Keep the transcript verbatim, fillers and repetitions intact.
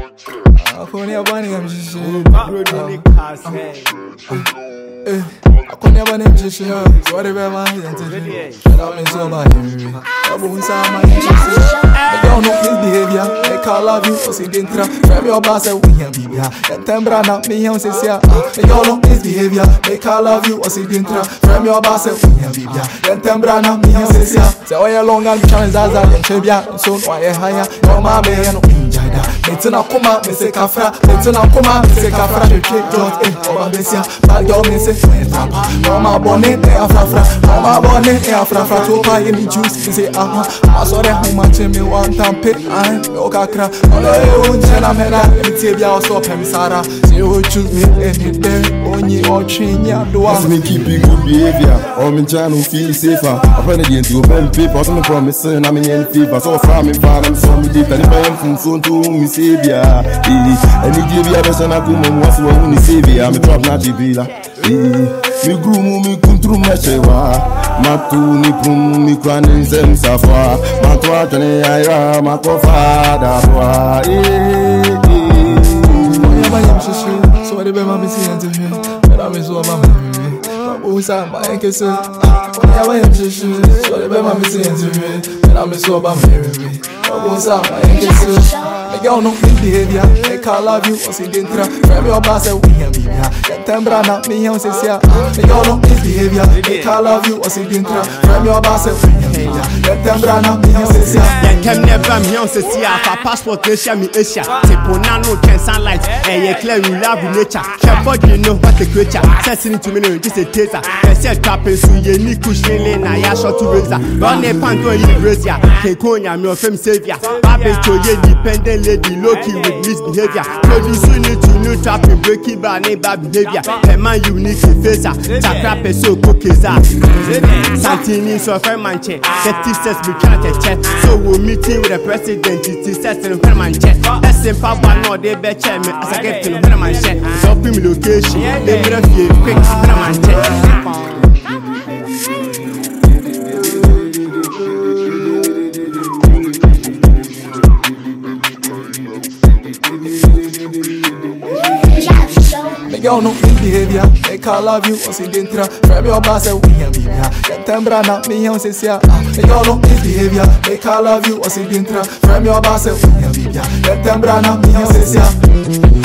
Akoni abani amshishi. Eh, akoni abani amshishi. Sorry be ma yente. Shada me so ba yemi. Abu sama yente. I don't know his behavior. I call love you, cause he didn't try. From your boss, I win bibia. And tembra na me on says ya. I don't know his behavior. I call love you, cause he didn't try. From your boss, I win bibia. And tembra na me on says ya. So I long and challenge Zaza and Chebia. So why I hire? No my man, no injada. Metana kuma, me say kafra. Metana kuma, me say kafra. The trick dot in over Bessia. Bad girl, me say no my bonnet, they are frafra. No my bonnet, they are frafra. To buy any juice, me say ah. I saw that how much me want to pay. I no kakra. All I own, Chena Mena. Me tell you, stop him, Sarah. Say you choose me any day. Only or train ya do. As me keep in good behavior, or me trying to feel safer. I'm ready to open paper. I'm promising I'm in any fever. So far, me far, I'm so me deep. And if I am from soon to me savior. And you give you a person I come and what's what we savior. I'm a drop not the me groom me kuntru mechewa matu ni prum mi kwanin sem safa matwa tane ayra makofa dabwa eh eh ba yam shishi so de be ma bisi ente he me da me so ba me babu sa ma enke so ya ba yam shishi so de be ma bisi ente he me da me so ba me babu sa ma enke so I don't know his behavior. I call love you, cause he didn't try. From your boss, I win bibia. Get tembra na me on says ya. I don't know his behavior. I call love you, cause he didn't try. From your boss, I win bibia. Get tembra na me on says ya. Yeah, can never me on says ya. For passport, Asia me Asia. Tipona no can sunlight. And you clear you love nature. Careful, you know what the creature. Sensing to me, just a taser. They said tapping so you need cushion. I ya shot to razor. Run a panto in Brazil. Kekonya, me of fame savior. Babe to ye dependent. Lady low-key with misbehavior. Producing need to new trapping, breaking by neighbor behavior. A man unique facer, Takrap so cookies are Santini so fair manche. The teachers we can't check. So we're meeting with the president, it says in Herman check. That's simple, but no, they bet check me as I get to Herman check. So, film location, they will have you quick Herman check. I don't know his behavior. I call love you, cause he didn't try. From your boss, I win bibia. Get tembra na me on says ya. I don't know his behavior. I call love you, cause he didn't try. From your boss, I win bibia. Get tembra na me on says ya.